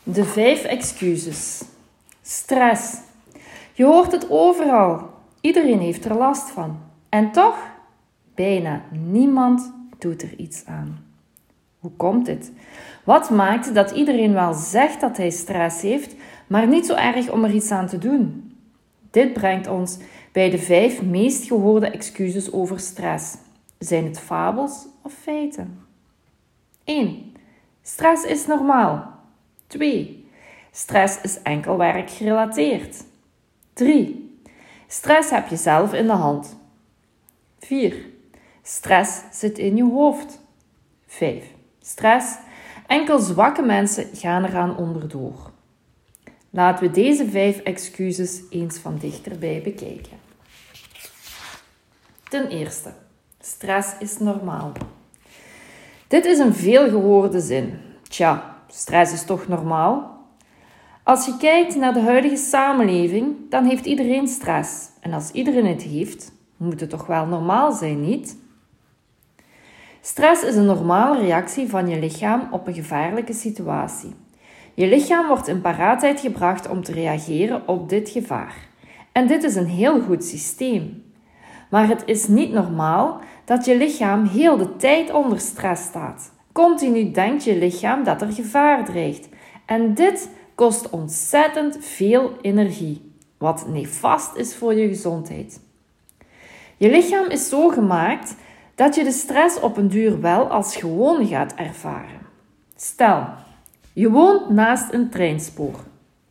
De 5 excuses. Stress. Je hoort het overal. Iedereen heeft er last van. En toch, bijna niemand doet er iets aan. Hoe komt dit? Wat maakt dat iedereen wel zegt dat hij stress heeft, maar niet zo erg om er iets aan te doen? Dit brengt ons bij de 5 meest gehoorde excuses over stress. Zijn het fabels of feiten? 1. Stress is normaal. 2. Stress is enkel werkgerelateerd. 3. Stress heb je zelf in de hand. 4. Stress zit in je hoofd. 5. Stress. Enkel zwakke mensen gaan eraan onderdoor. Laten we deze 5 excuses eens van dichterbij bekijken. Ten eerste, stress is normaal. Dit is een veelgehoorde zin. Tja, stress is toch normaal? Als je kijkt naar de huidige samenleving, dan heeft iedereen stress. En als iedereen het heeft, moet het toch wel normaal zijn, niet? Stress is een normale reactie van je lichaam op een gevaarlijke situatie. Je lichaam wordt in paraatheid gebracht om te reageren op dit gevaar. En dit is een heel goed systeem. Maar het is niet normaal dat je lichaam heel de tijd onder stress staat. Continu denkt je lichaam dat er gevaar dreigt. En dit kost ontzettend veel energie, wat nefast is voor je gezondheid. Je lichaam is zo gemaakt dat je de stress op een duur wel als gewoon gaat ervaren. Stel, je woont naast een treinspoor.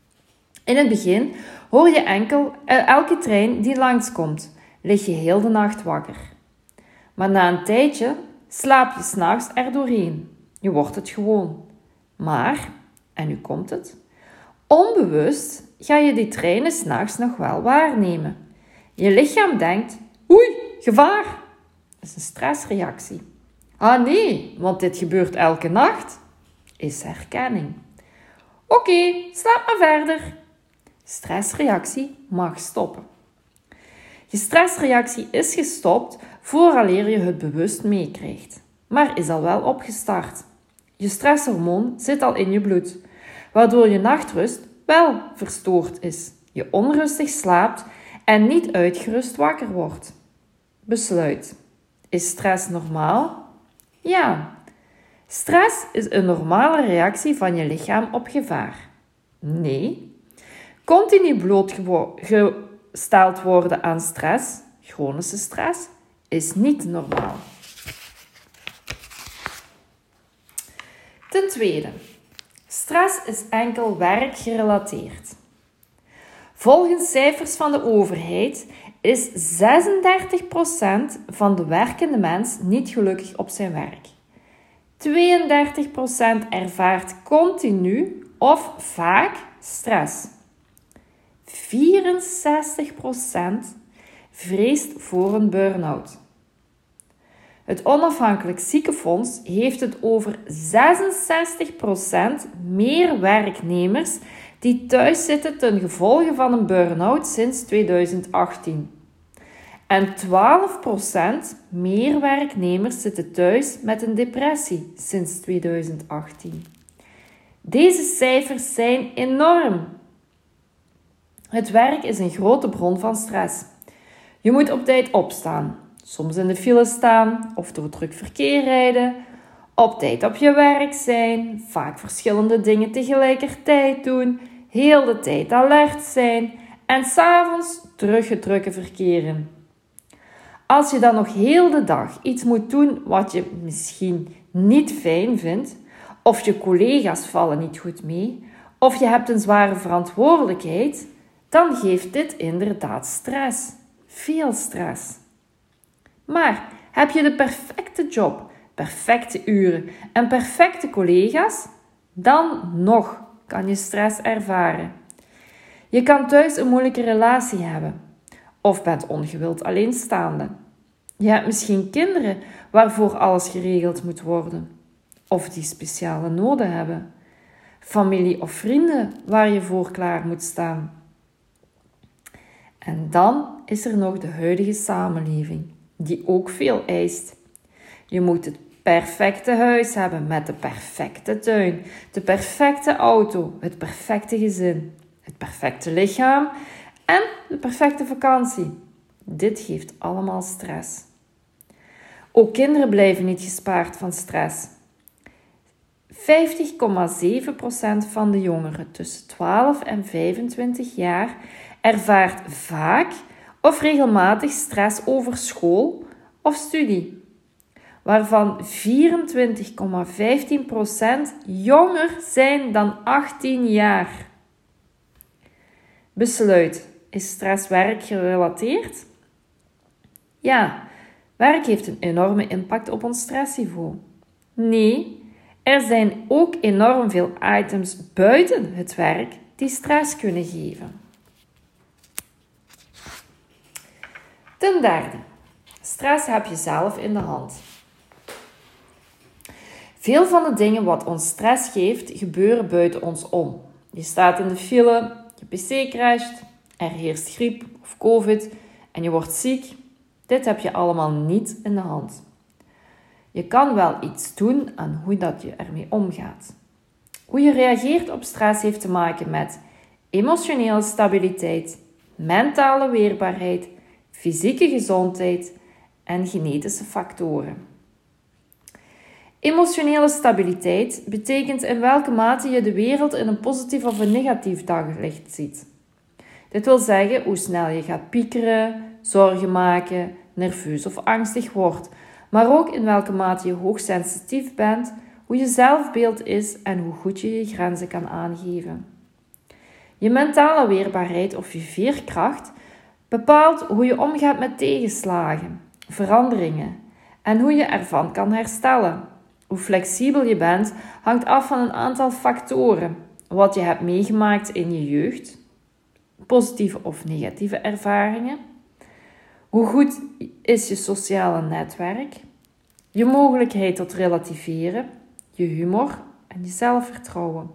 In het begin hoor je elke trein die langskomt, lig je heel de nacht wakker. Maar na een tijdje slaap je 's nachts er doorheen. Je wordt het gewoon. Maar, en nu komt het, onbewust ga je die treinen 's nachts nog wel waarnemen. Je lichaam denkt, oei, gevaar. Dat is een stressreactie. Ah nee, want dit gebeurt elke nacht. Is herkenning. Oké, slaap maar verder. Stressreactie mag stoppen. Je stressreactie is gestopt vooraleer je het bewust meekrijgt, maar is al wel opgestart. Je stresshormoon zit al in je bloed, waardoor je nachtrust wel verstoord is, je onrustig slaapt en niet uitgerust wakker wordt. Besluit. Is stress normaal? Ja. Stress is een normale reactie van je lichaam op gevaar. Nee. Continu blootgesteld worden aan stress, chronische stress, is niet normaal. Ten tweede, stress is enkel werkgerelateerd. Volgens cijfers van de overheid is 36% van de werkende mens niet gelukkig op zijn werk. 32% ervaart continu of vaak stress. 64% vreest voor een burn-out. Het Onafhankelijk Ziekenfonds heeft het over 66% meer werknemers die thuis zitten ten gevolge van een burn-out sinds 2018. En 12% meer werknemers zitten thuis met een depressie sinds 2018. Deze cijfers zijn enorm. Het werk is een grote bron van stress. Je moet op tijd opstaan, soms in de file staan of door druk verkeer rijden, op tijd op je werk zijn, vaak verschillende dingen tegelijkertijd doen, heel de tijd alert zijn en 's avonds terug het drukke verkeren. Als je dan nog heel de dag iets moet doen wat je misschien niet fijn vindt, of je collega's vallen niet goed mee, of je hebt een zware verantwoordelijkheid, dan geeft dit inderdaad stress. Veel stress. Maar heb je de perfecte job, perfecte uren en perfecte collega's, dan nog kan je stress ervaren. Je kan thuis een moeilijke relatie hebben of bent ongewild alleenstaande. Je hebt misschien kinderen waarvoor alles geregeld moet worden of die speciale noden hebben. Familie of vrienden waar je voor klaar moet staan. En dan is er nog de huidige samenleving, die ook veel eist. Je moet het perfecte huis hebben met de perfecte tuin, de perfecte auto, het perfecte gezin, het perfecte lichaam en de perfecte vakantie. Dit geeft allemaal stress. Ook kinderen blijven niet gespaard van stress. 50,7% van de jongeren tussen 12 en 25 jaar ervaart vaak of regelmatig stress over school of studie, waarvan 24,15% jonger zijn dan 18 jaar. Besluit: is stress werkgerelateerd? Ja, werk heeft een enorme impact op ons stressniveau. Nee, er zijn ook enorm veel items buiten het werk die stress kunnen geven. Ten derde, stress heb je zelf in de hand. Veel van de dingen wat ons stress geeft, gebeuren buiten ons om. Je staat in de file, je pc crasht, er heerst griep of covid en je wordt ziek. Dit heb je allemaal niet in de hand. Je kan wel iets doen aan hoe dat je ermee omgaat. Hoe je reageert op stress heeft te maken met emotionele stabiliteit, mentale weerbaarheid, fysieke gezondheid en genetische factoren. Emotionele stabiliteit betekent in welke mate je de wereld in een positief of een negatief daglicht ziet. Dit wil zeggen hoe snel je gaat piekeren, zorgen maken, nerveus of angstig wordt, maar ook in welke mate je hoogsensitief bent, hoe je zelfbeeld is en hoe goed je je grenzen kan aangeven. Je mentale weerbaarheid of je veerkracht bepaalt hoe je omgaat met tegenslagen, veranderingen en hoe je ervan kan herstellen. Hoe flexibel je bent hangt af van een aantal factoren. Wat je hebt meegemaakt in je jeugd, positieve of negatieve ervaringen. Hoe goed is je sociale netwerk, je mogelijkheid tot relativeren, je humor en je zelfvertrouwen.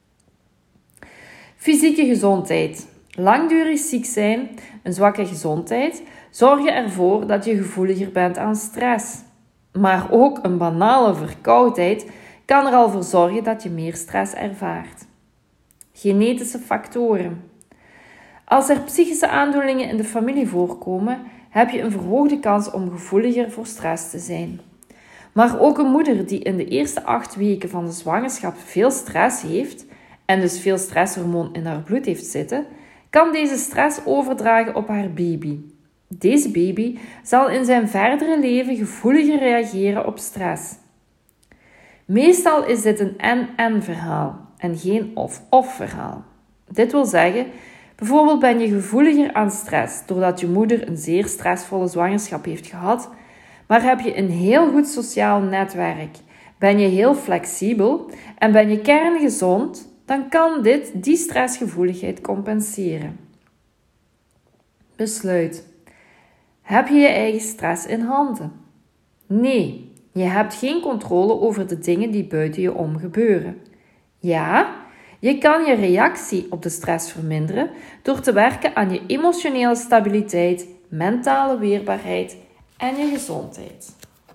Fysieke gezondheid. Langdurig ziek zijn, een zwakke gezondheid, zorgen ervoor dat je gevoeliger bent aan stress. Maar ook een banale verkoudheid kan er al voor zorgen dat je meer stress ervaart. Genetische factoren. Als er psychische aandoeningen in de familie voorkomen, heb je een verhoogde kans om gevoeliger voor stress te zijn. Maar ook een moeder die in de eerste 8 weken van de zwangerschap veel stress heeft en dus veel stresshormoon in haar bloed heeft zitten, kan deze stress overdragen op haar baby. Deze baby zal in zijn verdere leven gevoeliger reageren op stress. Meestal is dit een en-en verhaal en geen of-of verhaal. Dit wil zeggen, bijvoorbeeld ben je gevoeliger aan stress doordat je moeder een zeer stressvolle zwangerschap heeft gehad, maar heb je een heel goed sociaal netwerk, ben je heel flexibel en ben je kerngezond, dan kan dit die stressgevoeligheid compenseren. Besluit. Heb je je eigen stress in handen? Nee, je hebt geen controle over de dingen die buiten je om gebeuren. Ja, je kan je reactie op de stress verminderen door te werken aan je emotionele stabiliteit, mentale weerbaarheid en je gezondheid.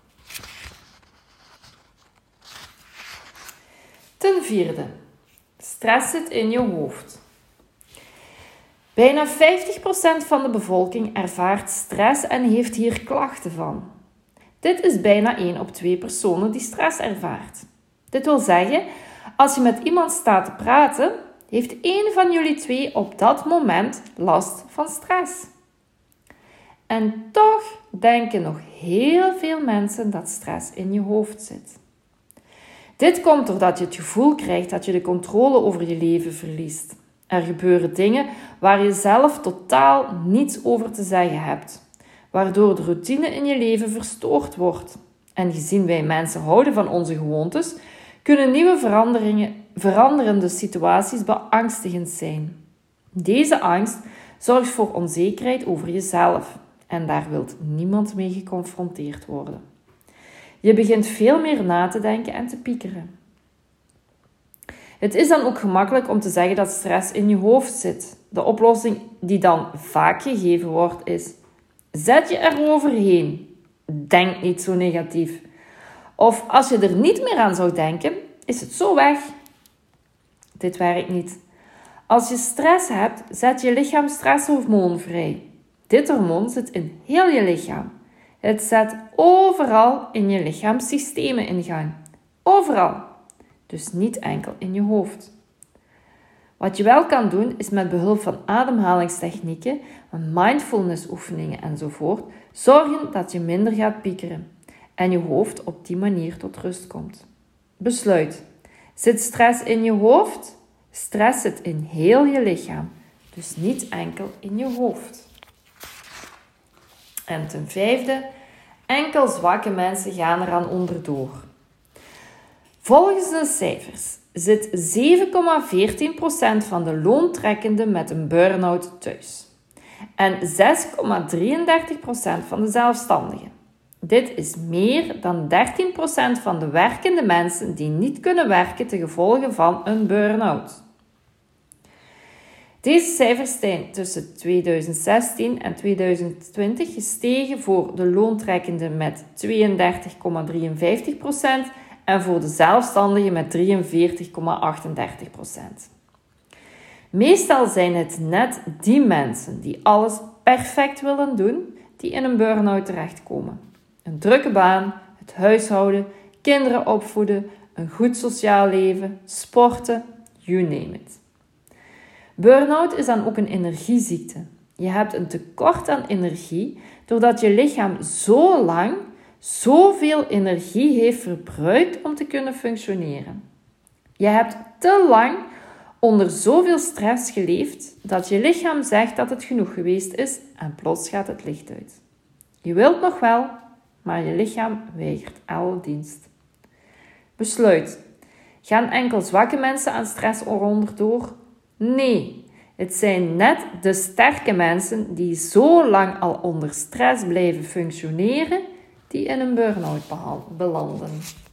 Ten vierde, stress zit in je hoofd. Bijna 50% van de bevolking ervaart stress en heeft hier klachten van. Dit is bijna 1 op 2 personen die stress ervaart. Dit wil zeggen, als je met iemand staat te praten, heeft 1 van jullie 2 op dat moment last van stress. En toch denken nog heel veel mensen dat stress in je hoofd zit. Dit komt doordat je het gevoel krijgt dat je de controle over je leven verliest. Er gebeuren dingen waar je zelf totaal niets over te zeggen hebt, waardoor de routine in je leven verstoord wordt. En gezien wij mensen houden van onze gewoontes, kunnen nieuwe veranderende situaties beangstigend zijn. Deze angst zorgt voor onzekerheid over jezelf en daar wil niemand mee geconfronteerd worden. Je begint veel meer na te denken en te piekeren. Het is dan ook gemakkelijk om te zeggen dat stress in je hoofd zit. De oplossing die dan vaak gegeven wordt is: zet je eroverheen. Denk niet zo negatief. Of als je er niet meer aan zou denken, is het zo weg. Dit werkt niet. Als je stress hebt, zet je lichaam stresshormoon vrij. Dit hormoon zit in heel je lichaam. Het zet overal in je lichaamssystemen in gang. Overal. Dus niet enkel in je hoofd. Wat je wel kan doen, is met behulp van ademhalingstechnieken, mindfulness oefeningen enzovoort, zorgen dat je minder gaat piekeren en je hoofd op die manier tot rust komt. Besluit. Zit stress in je hoofd? Stress zit in heel je lichaam, dus niet enkel in je hoofd. En ten vijfde, enkel zwakke mensen gaan eraan onderdoor. Volgens de cijfers zit 7,14% van de loontrekkenden met een burn-out thuis. En 6,33% van de zelfstandigen. Dit is meer dan 13% van de werkende mensen die niet kunnen werken ten gevolge van een burn-out. Deze cijfers zijn tussen 2016 en 2020 gestegen voor de loontrekkenden met 32,53% en voor de zelfstandigen met 43,38%. Meestal zijn het net die mensen die alles perfect willen doen, die in een burn-out terechtkomen. Een drukke baan, het huishouden, kinderen opvoeden, een goed sociaal leven, sporten, you name it. Burn-out is dan ook een energieziekte. Je hebt een tekort aan energie doordat je lichaam zo lang zoveel energie heeft verbruikt om te kunnen functioneren. Je hebt te lang onder zoveel stress geleefd dat je lichaam zegt dat het genoeg geweest is en plots gaat het licht uit. Je wilt nog wel, maar je lichaam weigert alle dienst. Besluit. Gaan enkel zwakke mensen aan stress onderdoor? Nee, het zijn net de sterke mensen die zo lang al onder stress blijven functioneren, die in een burn-out belanden.